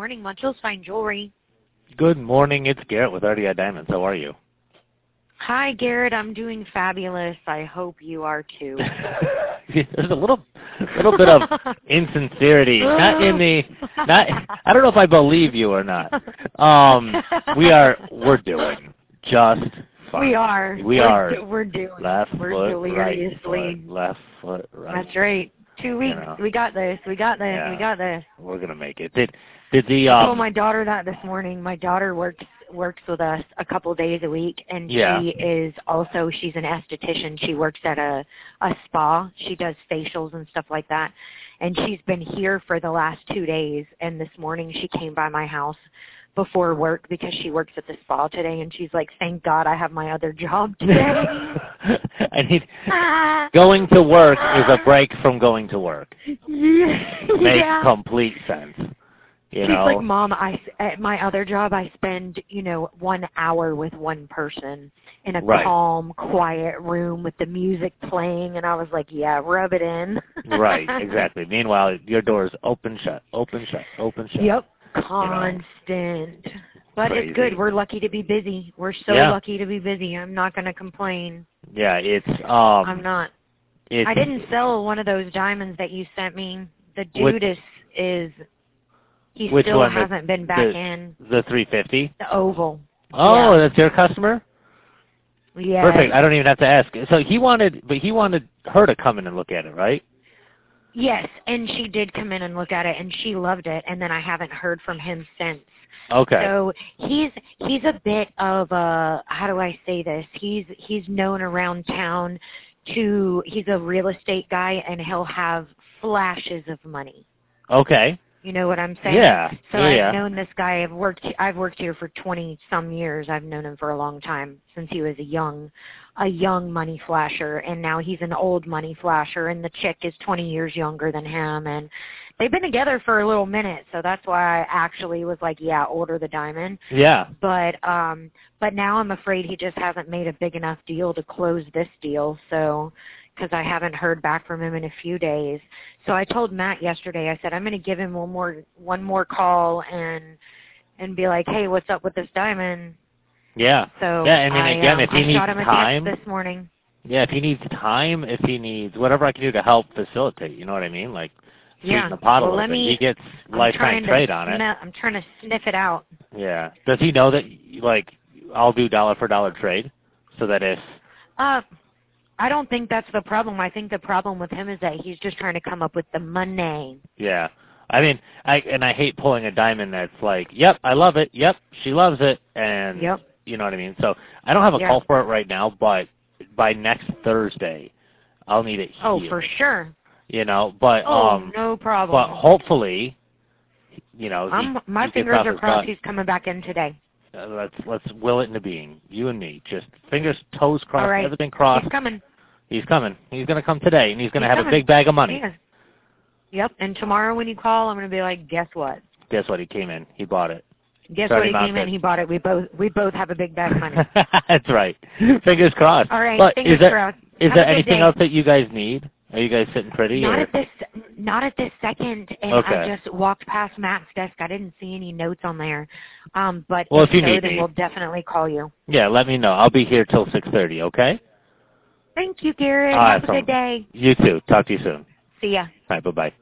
morning, Munchell's Fine Jewelry. Good morning. It's Garrett with RDI Diamonds. How are you? Hi, Garrett. I'm doing fabulous. I hope you are too. There's a little bit of insincerity. I don't know if I believe you or not. We're doing just fine. We're doing left foot, deliriously. right foot, left foot, right. That's right. 2 weeks. You know. We got this. Yeah, we got this. We're gonna make it. Did the I told my daughter that this morning. My daughter works with us a couple days a week, and she's an esthetician. She works at a spa. She does facials and stuff like that, and she's been here for the last 2 days. And this morning she came by my house before work because she works at the spa today, and she's like, "Thank God I have my other job today." Going to work is a break from going to work. Makes complete sense. She's like, "Mom, at my other job, I spend 1 hour with one person in a calm, quiet room with the music playing," and I was like, "Yeah, rub it in." Right, exactly. Meanwhile, your door's open, shut, open, shut, open, shut. Yep, constant. But Crazy. It's good. We're lucky to be busy. We're so lucky to be busy. I'm not going to complain. Yeah, it's. I'm not. I didn't sell one of those diamonds that you sent me. The dude is. He still hasn't been back in. The 350? The oval. Oh, that's your customer? Yeah. Perfect. I don't even have to ask. So he wanted her to come in and look at it, right? Yes, and she did come in and look at it, and she loved it, and then I haven't heard from him since. Okay. So he's a bit of a, how do I say this? He's known around town he's a real estate guy, and he'll have flashes of money. Okay. You know what I'm saying? Yeah. So I've known this guy. I've worked here for 20-some years. I've known him for a long time, since he was a young money flasher, and now he's an old money flasher, and the chick is 20 years younger than him, and they've been together for a little minute, so that's why I actually was like, yeah, order the diamond. Yeah. But now I'm afraid he just hasn't made a big enough deal to close this deal, so because I haven't heard back from him in a few days. So I told Matt yesterday, I said, I'm going to give him one more call and be like, hey, what's up with this diamond? Yeah. So yeah, and then again, if he needs shot him time, a text this morning. Yeah, if he needs time, if he needs whatever I can do to help facilitate, you know what I mean? Like sweeten the pot a little bit. He gets lifetime trade on it. I'm trying to sniff it out. Yeah. Does he know that I'll do dollar for dollar trade, so that if I don't think that's the problem. I think the problem with him is that he's just trying to come up with the money. Yeah. I mean, I hate pulling a diamond that's like, yep, I love it. Yep, she loves it. And you know what I mean? So I don't have a call for it right now, but by next Thursday, I'll need it here. Oh, for sure. But no problem. But hopefully, my fingers are crossed he's coming back in today. Let's will it into being. You and me, just fingers, toes crossed, everything crossed. He's coming. He's coming. He's going to come today, and he's going to have a big bag of money. Yeah. Yep. And tomorrow when you call, I'm going to be like, guess what? Guess what? He came in. He bought it. Guess what? He came in. He bought it. We both have a big bag of money. That's right. Fingers crossed. All right. But fingers crossed. Is there anything else that you guys need? Are you guys sitting pretty? Not at this second. And I just walked past Matt's desk. I didn't see any notes on there. But if you need then we'll definitely call you. Yeah, let me know. I'll be here till 6:30. Okay. Thank you, Garrett. Have a good day. You too. Talk to you soon. See ya. All right. Bye-bye.